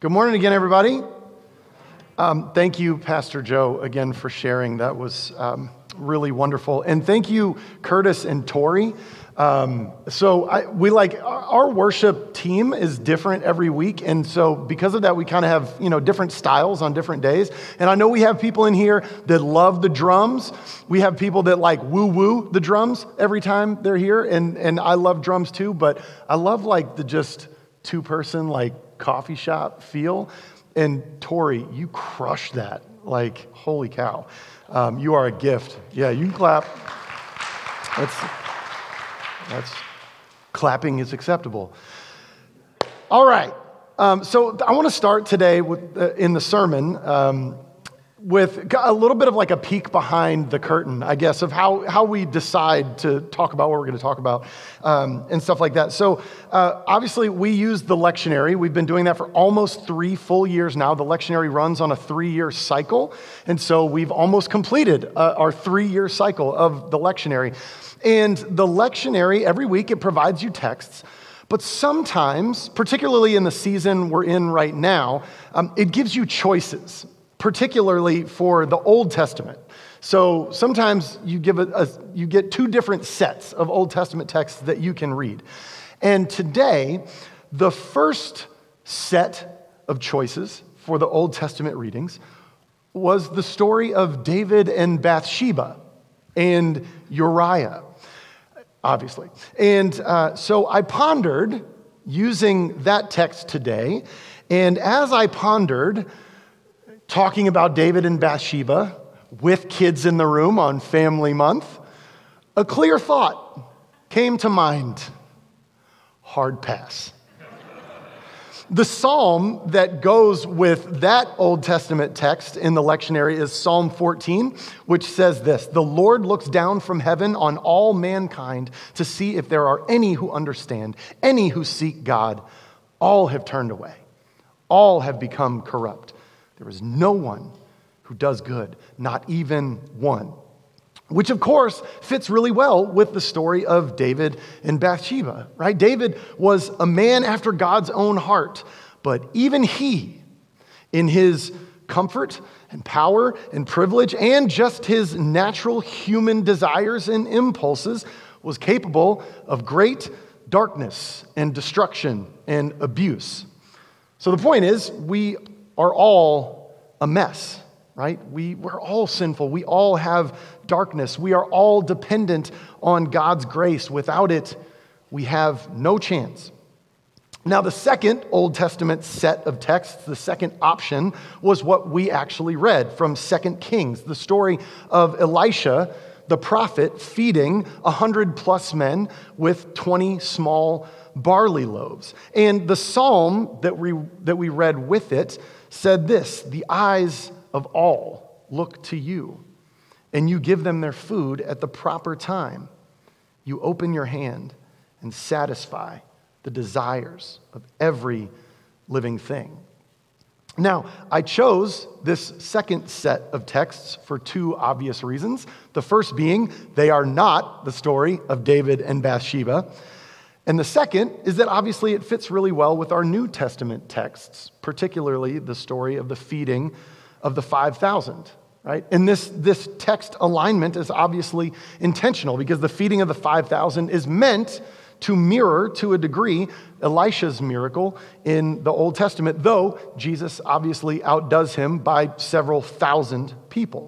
Good morning again, everybody. Thank you, Pastor Joe, again for sharing. That was really wonderful. And thank you, Curtis and Tori. Our worship team is different every week. And so because of that, we kind of have, different styles on different days. And I know we have people in here that love the drums. We have people that like woo-woo the drums every time they're here. And I love drums too, but I love the just two-person coffee shop feel. And Tori, you crush that. Holy cow. You are a gift. Yeah, you can clap. That's clapping is acceptable. All right. So I want to start today in the sermon with a little bit of a peek behind the curtain, I guess, of how we decide to talk about what we're going to talk about and stuff like that. So obviously we use the lectionary. We've been doing that for almost 3 full years now. The lectionary runs on a 3-year cycle. And so we've almost completed our 3-year cycle of the lectionary. And the lectionary, every week, it provides you texts. But sometimes, particularly in the season we're in right now, it gives you choices, particularly for the Old Testament. So sometimes you get 2 different sets of Old Testament texts that you can read. And today, the first set of choices for the Old Testament readings was the story of David and Bathsheba and Uriah, obviously. And so I pondered using that text today. And as I pondered, talking about David and Bathsheba with kids in the room on Family Month, a clear thought came to mind. Hard pass. The psalm that goes with that Old Testament text in the lectionary is Psalm 14, which says this: "The Lord looks down from heaven on all mankind to see if there are any who understand, any who seek God. All have turned away. All have become corrupt. There is no one who does good, not even one." Which, of course, fits really well with the story of David and Bathsheba, right? David was a man after God's own heart, but even he, in his comfort and power and privilege and just his natural human desires and impulses, was capable of great darkness and destruction and abuse. So the point is, we are all a mess, right? We're all sinful. We all have darkness. We are all dependent on God's grace. Without it, we have no chance. Now, the second Old Testament set of texts, the second option, was what we actually read from 2 Kings, the story of Elisha, the prophet, feeding 100+ men with 20 small barley loaves. And the psalm that we read with it said this: "The eyes of all look to you, and you give them their food at the proper time. You open your hand and satisfy the desires of every living thing." Now, I chose this second set of texts for 2 obvious reasons. The first being, they are not the story of David and Bathsheba. And the second is that obviously it fits really well with our New Testament texts, particularly the story of the feeding of the 5,000, right? And this text alignment is obviously intentional because the feeding of the 5,000 is meant to mirror, to a degree, Elisha's miracle in the Old Testament, though Jesus obviously outdoes him by several thousand people.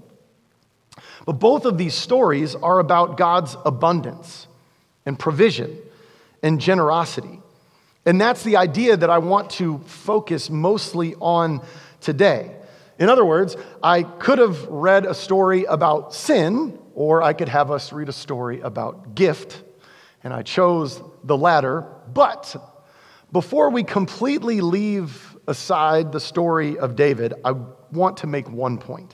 But both of these stories are about God's abundance and provision and generosity. And that's the idea that I want to focus mostly on today. In other words, I could have read a story about sin, or I could have us read a story about gift, and I chose the latter. But before we completely leave aside the story of David, I want to make one point.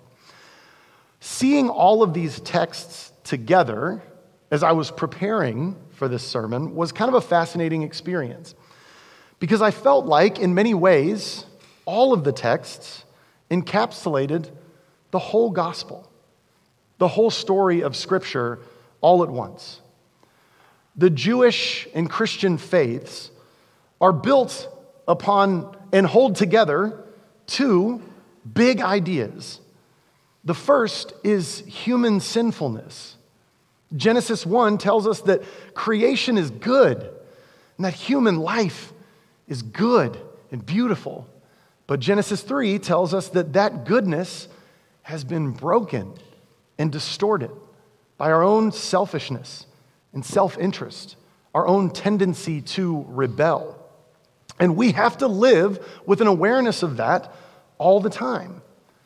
Seeing all of these texts together as I was preparing for this sermon was kind of a fascinating experience, because I felt like, in many ways, all of the texts encapsulated the whole gospel, the whole story of Scripture all at once. The Jewish and Christian faiths are built upon and hold together two big ideas. The first is human sinfulness. Genesis 1 tells us that creation is good and that human life is good and beautiful. But Genesis 3 tells us that that goodness has been broken and distorted by our own selfishness and self-interest, our own tendency to rebel. And we have to live with an awareness of that all the time.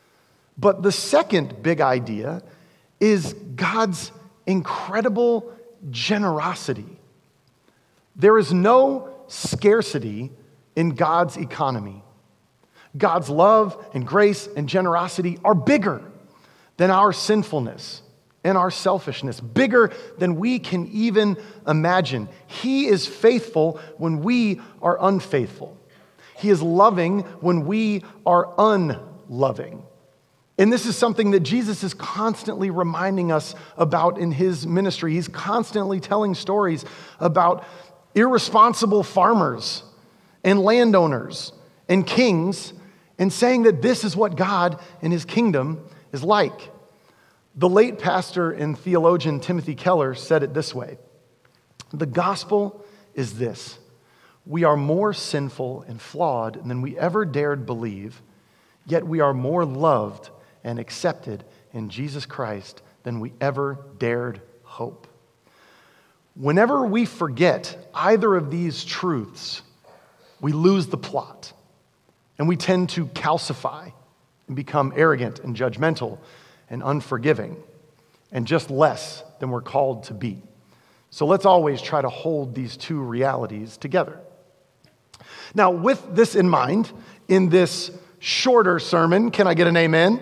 But the second big idea is God's incredible generosity. There is no scarcity in God's economy. God's love and grace and generosity are bigger than our sinfulness and our selfishness, bigger than we can even imagine. He is faithful when we are unfaithful. He is loving when we are unloving. And this is something that Jesus is constantly reminding us about in his ministry. He's constantly telling stories about irresponsible farmers and landowners and kings and saying that this is what God and his kingdom is like. The late pastor and theologian Timothy Keller said it this way: the gospel is this: we are more sinful and flawed than we ever dared believe, yet we are more loved and accepted in Jesus Christ than we ever dared hope. Whenever we forget either of these truths, we lose the plot, and we tend to calcify and become arrogant and judgmental and unforgiving, and just less than we're called to be. So let's always try to hold these two realities together. Now, with this in mind, in this shorter sermon, can I get an amen?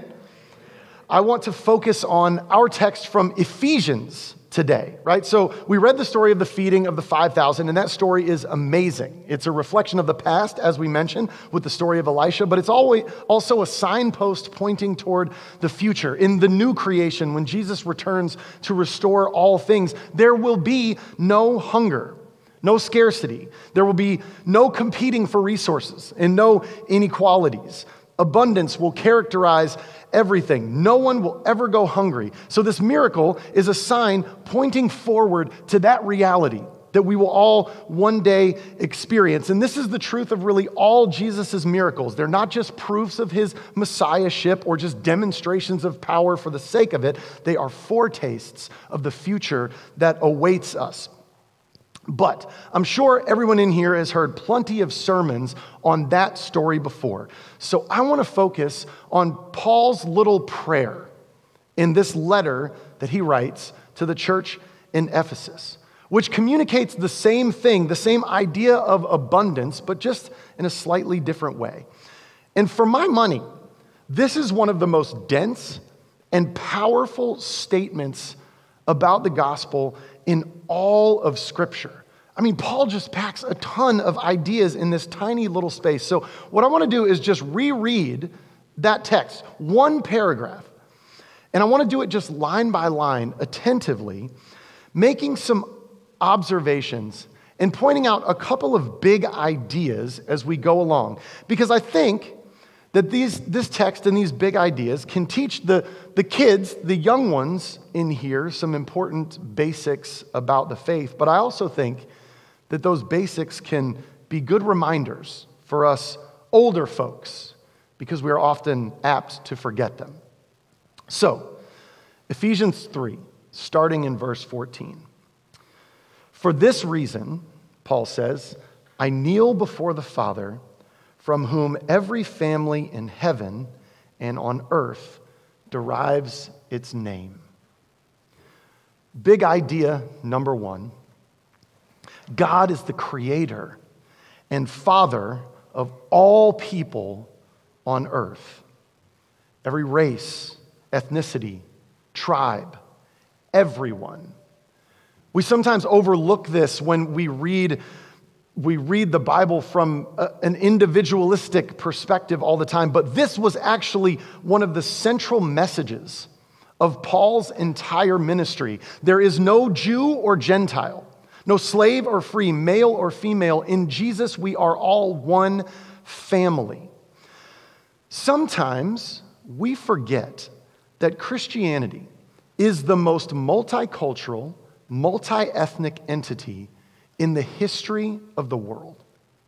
I want to focus on our text from Ephesians today, right? So we read the story of the feeding of the 5,000, and that story is amazing. It's a reflection of the past, as we mentioned, with the story of Elisha, but it's also a signpost pointing toward the future. In the new creation, when Jesus returns to restore all things, there will be no hunger, no scarcity. There will be no competing for resources and no inequalities. Abundance will characterize everything. No one will ever go hungry. So this miracle is a sign pointing forward to that reality that we will all one day experience. And this is the truth of really all Jesus' miracles. They're not just proofs of his messiahship or just demonstrations of power for the sake of it. They are foretastes of the future that awaits us. But I'm sure everyone in here has heard plenty of sermons on that story before. So I want to focus on Paul's little prayer in this letter that he writes to the church in Ephesus, which communicates the same thing, the same idea of abundance, but just in a slightly different way. And for my money, this is one of the most dense and powerful statements about the gospel in all of Scripture. I mean, Paul just packs a ton of ideas in this tiny little space. So what I want to do is just reread that text, one paragraph. And I want to do it just line by line, attentively, making some observations and pointing out a couple of big ideas as we go along. Because I think that this text and these big ideas can teach the kids, the young ones in here, some important basics about the faith. But I also think that those basics can be good reminders for us older folks, because we are often apt to forget them. So, Ephesians 3, starting in verse 14. For this reason, Paul says, I kneel before the Father, from whom every family in heaven and on earth derives its name. Big idea number one. God is the creator and father of all people on earth. Every race, ethnicity, tribe, everyone. We sometimes overlook this when we read the Bible from an individualistic perspective all the time, but this was actually one of the central messages of Paul's entire ministry. There is no Jew or Gentile, No slave or free, male or female. In Jesus, we are all one family. Sometimes we forget that Christianity is the most multicultural, multi-ethnic entity in the history of the world.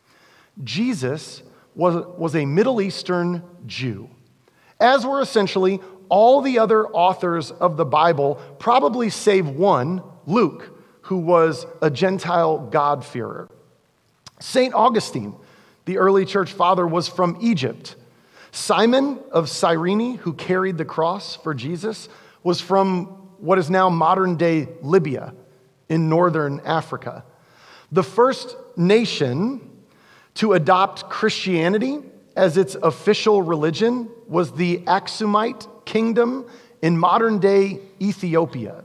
Jesus was a Middle Eastern Jew, as were essentially all the other authors of the Bible, probably save one, Luke, who was a Gentile God-fearer. St. Augustine, the early church father, was from Egypt. Simon of Cyrene, who carried the cross for Jesus, was from what is now modern-day Libya in northern Africa. The first nation to adopt Christianity as its official religion was the Aksumite kingdom in modern-day Ethiopia.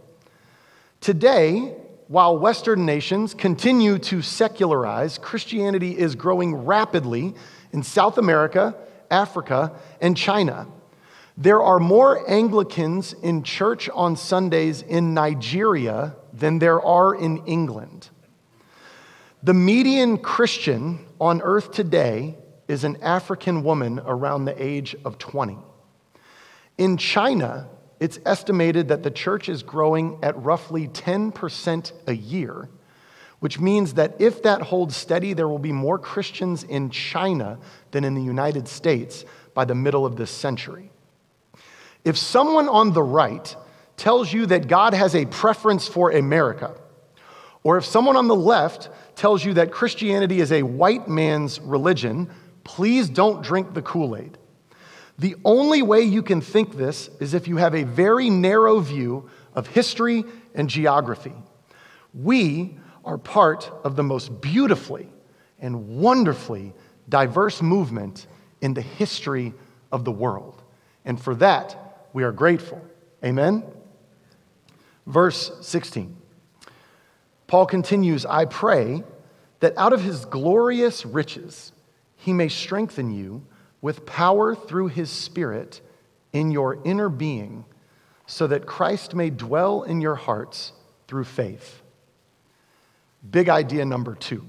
Today, while Western nations continue to secularize, Christianity is growing rapidly in South America, Africa, and China. There are more Anglicans in church on Sundays in Nigeria than there are in England. The median Christian on earth today is an African woman around the age of 20. In China, it's estimated that the church is growing at roughly 10% a year, which means that if that holds steady, there will be more Christians in China than in the United States by the middle of this century. If someone on the right tells you that God has a preference for America, or if someone on the left tells you that Christianity is a white man's religion, please don't drink the Kool-Aid. The only way you can think this is if you have a very narrow view of history and geography. We are part of the most beautifully and wonderfully diverse movement in the history of the world. And for that, we are grateful. Amen? Verse 16. Paul continues, I pray that out of his glorious riches he may strengthen you with power through his Spirit in your inner being, so that Christ may dwell in your hearts through faith. Big idea number 2.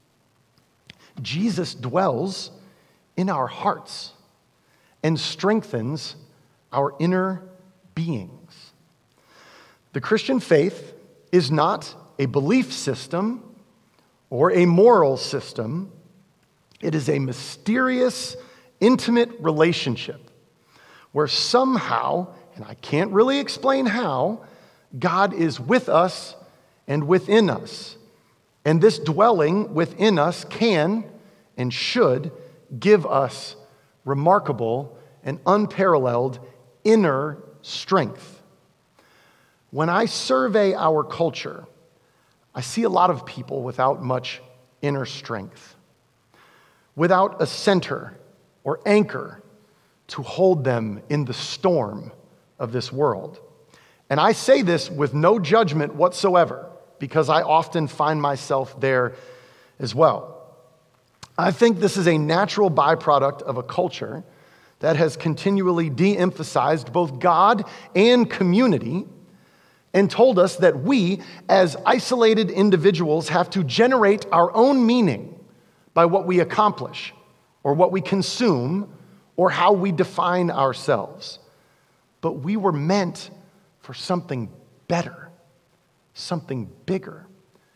Jesus dwells in our hearts and strengthens our inner beings. The Christian faith is not a belief system or a moral system. It is a mysterious, intimate relationship where somehow, and I can't really explain how, God is with us and within us. And this dwelling within us can and should give us remarkable and unparalleled inner strength. When I survey our culture, I see a lot of people without much inner strength, without a center or anchor to hold them in the storm of this world. And I say this with no judgment whatsoever, because I often find myself there as well. I think this is a natural byproduct of a culture that has continually de-emphasized both God and community and told us that we, as isolated individuals, have to generate our own meaning by what we accomplish or what we consume or how we define ourselves. But we were meant for something better, something bigger.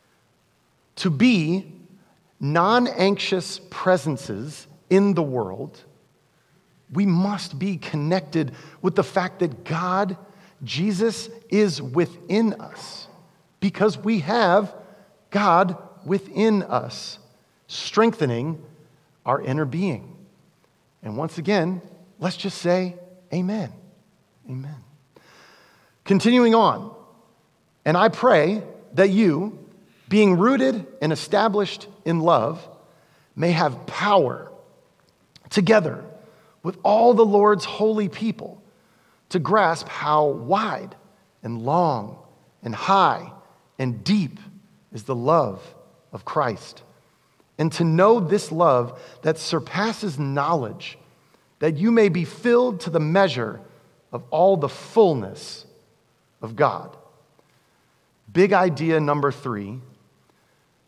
To be non-anxious presences in the world, we must be connected with the fact that God, Jesus, is within us because we have God within us, strengthening our inner being. And once again, let's just say amen. Amen. Continuing on, and I pray that you, being rooted and established in love, may have power together with all the Lord's holy people to grasp how wide and long and high and deep is the love of Christ, and to know this love that surpasses knowledge, that you may be filled to the measure of all the fullness of God. Big idea number 3,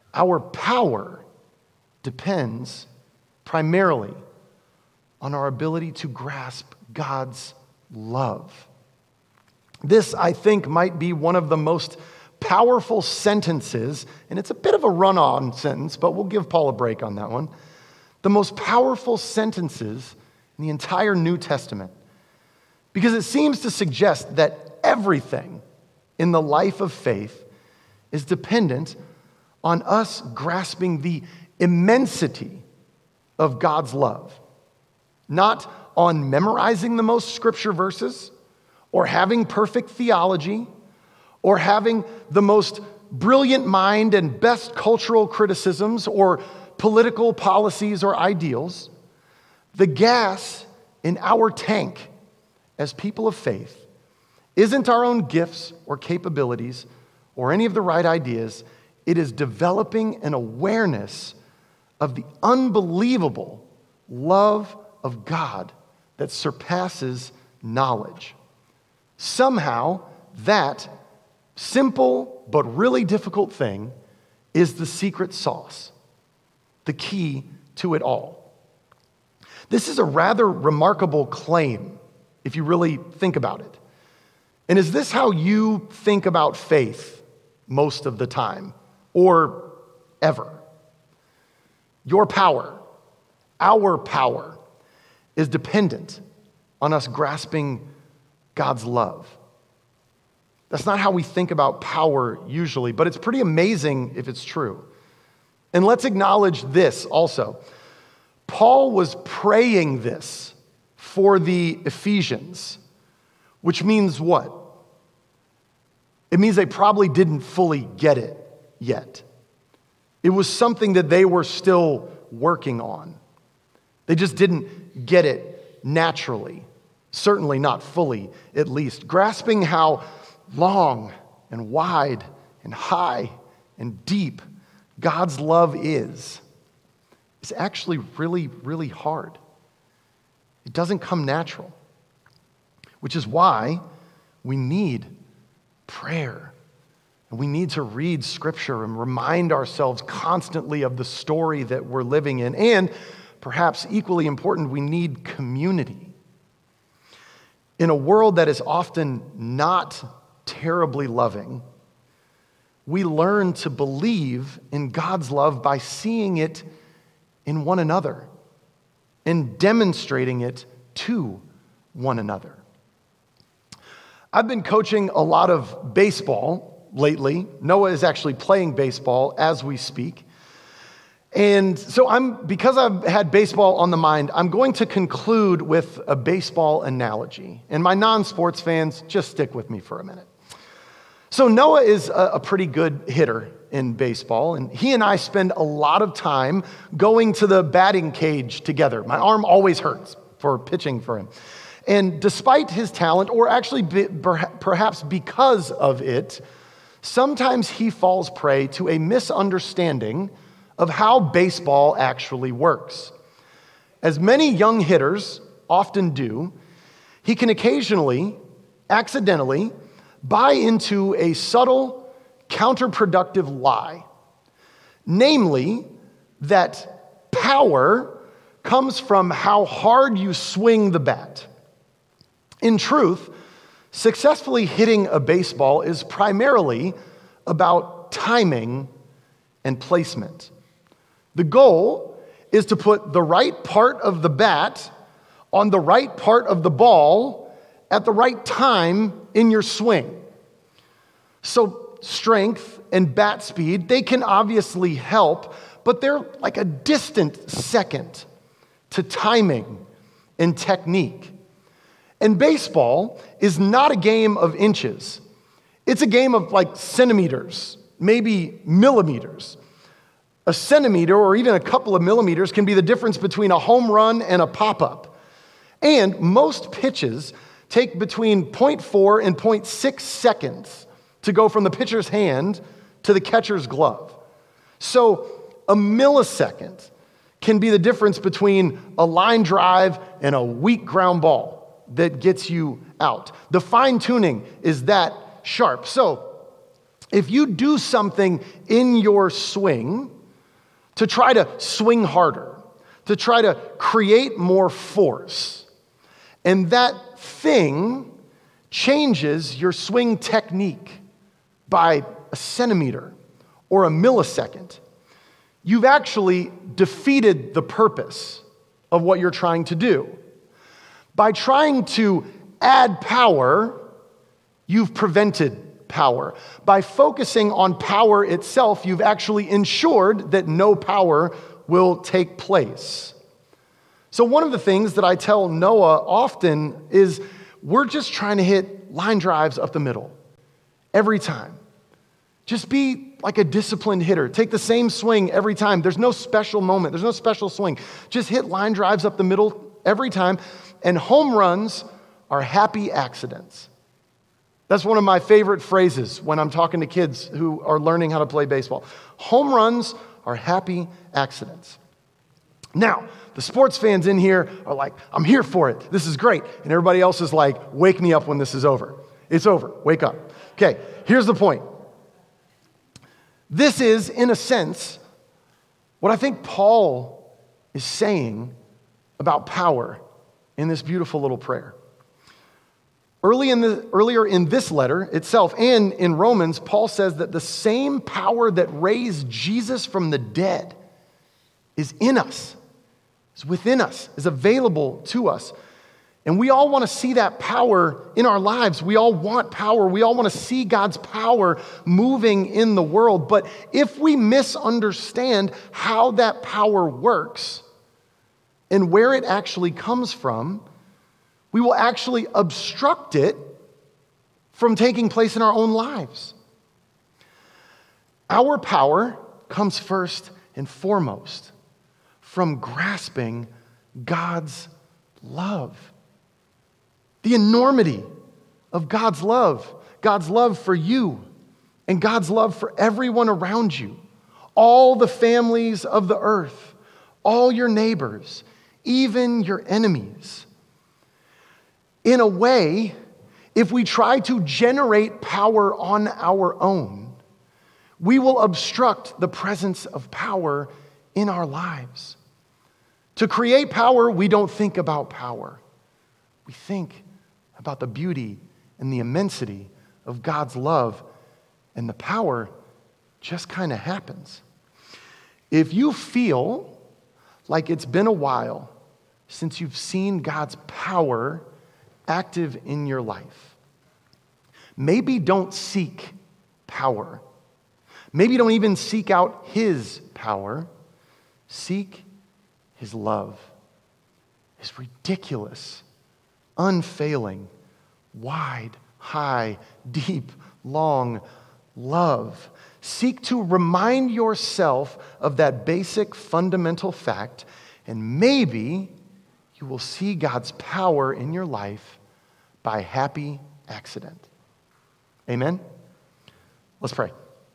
Our power depends primarily on our ability to grasp God's love. This, I think, might be one of the most powerful sentences, and it's a bit of a run-on sentence, but we'll give Paul a break on that one. The most powerful sentences in the entire New Testament, because it seems to suggest that everything in the life of faith is dependent on us grasping the immensity of God's love, not on memorizing the most scripture verses or having perfect theology or having the most brilliant mind and best cultural criticisms or political policies or ideals. The gas in our tank as people of faith isn't our own gifts or capabilities or any of the right ideas. It is developing an awareness of the unbelievable love of God that surpasses knowledge. Somehow, that simple but really difficult thing is the secret sauce, the key to it all. This is a rather remarkable claim, if you really think about it. And is this how you think about faith most of the time, or ever? Your power, our power, is dependent on us grasping God's love. That's not how we think about power usually, but it's pretty amazing if it's true. And let's acknowledge this also. Paul was praying this for the Ephesians, which means what? It means they probably didn't fully get it yet. It was something that they were still working on. They just didn't get it naturally, certainly not fully, at least. Grasping how long and wide and high and deep God's love is actually really, really hard. It doesn't come natural, which is why we need prayer. And we need to read Scripture and remind ourselves constantly of the story that we're living in. And perhaps equally important, we need community. In a world that is often not terribly loving, we learn to believe in God's love by seeing it in one another and demonstrating it to one another. I've been coaching a lot of baseball lately. Noah is actually playing baseball as we speak. And so because I've had baseball on the mind, I'm going to conclude with a baseball analogy. And my non-sports fans, just stick with me for a minute. So Noah is a pretty good hitter in baseball, and he and I spend a lot of time going to the batting cage together. My arm always hurts for pitching for him. And despite his talent, or actually perhaps because of it, sometimes he falls prey to a misunderstanding of how baseball actually works. As many young hitters often do, he can occasionally, accidentally, buy into a subtle, counterproductive lie. Namely, that power comes from how hard you swing the bat. In truth, successfully hitting a baseball is primarily about timing and placement. The goal is to put the right part of the bat on the right part of the ball at the right time in your swing. So strength and bat speed, they can obviously help, but they're like a distant second to timing and technique. And baseball is not a game of inches. It's a game of like centimeters, maybe millimeters. A centimeter or even a couple of millimeters can be the difference between a home run and a pop-up. And most pitches take between 0.4 and 0.6 seconds to go from the pitcher's hand to the catcher's glove. So a millisecond can be the difference between a line drive and a weak ground ball that gets you out. The fine tuning is that sharp. So If you do something in your swing to try to swing harder, to try to create more force, and that thing changes your swing technique by a centimeter or a millisecond, you've actually defeated the purpose of what you're trying to do. By trying to add power, you've prevented power. By focusing on power itself, you've actually ensured that no power will take place. So one of the things that I tell Noah often is we're just trying to hit line drives up the middle every time. Just be like a disciplined hitter. Take the same swing every time. There's no special moment. There's no special swing. Just hit line drives up the middle every time. And home runs are happy accidents. That's one of my favorite phrases when I'm talking to kids who are learning how to play baseball. Home runs are happy accidents. Now, the sports fans in here are like, I'm here for it. This is great. And everybody else is like, wake me up when this is over. It's over. Wake up. Okay, here's the point. This is, in a sense, what I think Paul is saying about power in this beautiful little prayer. Earlier in this letter itself and in Romans, Paul says that the same power that raised Jesus from the dead is in us, is within us, is available to us. And we all want to see that power in our lives. We all want power. We all want to see God's power moving in the world. But if we misunderstand how that power works and where it actually comes from, we will actually obstruct it from taking place in our own lives. Our power comes first and foremost from grasping God's love. The enormity of God's love for you, and God's love for everyone around you, all the families of the earth, all your neighbors, even your enemies. In a way, if we try to generate power on our own, we will obstruct the presence of power in our lives. To create power, we don't think about power. We think about the beauty and the immensity of God's love, and the power just kind of happens. If you feel like it's been a while since you've seen God's power active in your life, maybe don't seek power. Maybe don't even seek out His power. Seek His love. His ridiculous, unfailing, wide, high, deep, long love. Seek to remind yourself of that basic fundamental fact, and maybe you will see God's power in your life by happy accident. Amen? Let's pray.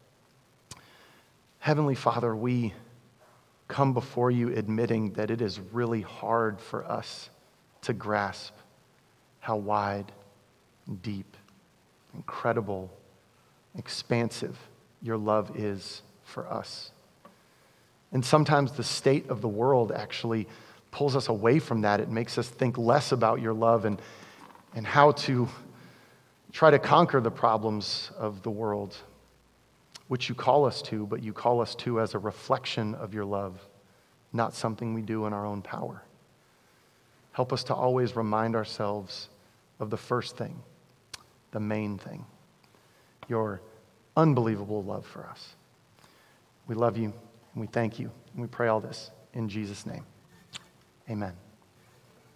Heavenly Father, we come before you admitting that it is really hard for us to grasp how wide, deep, incredible, expansive your love is for us. And sometimes the state of the world actually pulls us away from that. It makes us think less about your love and how to try to conquer the problems of the world, which you call us to, but you call us to as a reflection of your love, not something we do in our own power. Help us to always remind ourselves of the first thing, the main thing, your unbelievable love for us. We love you, and we thank you, and we pray all this in Jesus' name. Amen.